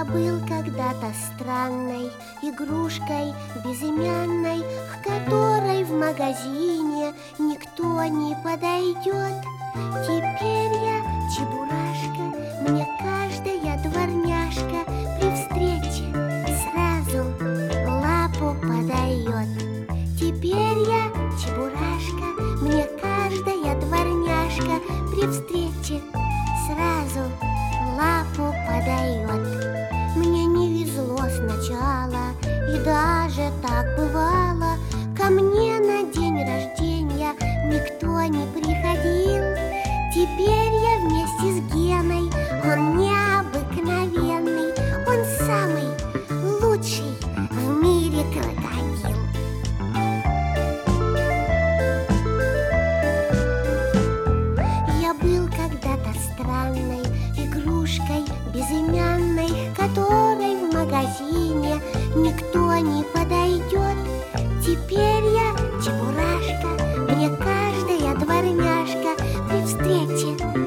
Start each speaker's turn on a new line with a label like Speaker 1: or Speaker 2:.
Speaker 1: Я был когда-то странной игрушкой безымянной, к которой в магазине никто не подойдет. Теперь я чебурашка, мне каждая дворняжка при встрече сразу лапу подает. Теперь я чебурашка, мне каждая дворняжка при встрече сразу лапу подает. Мне не везло сначала, и даже так бывало. Ко мне на день рождения никто не приходил. Теперь я вместе с Геной, он необыкновенный, он самый лучший в мире крокодил. Я был когда-то странной игрушкой безымянной, к которой в магазине никто не подойдет. Теперь я чебурашка, мне каждая дворняжка при встрече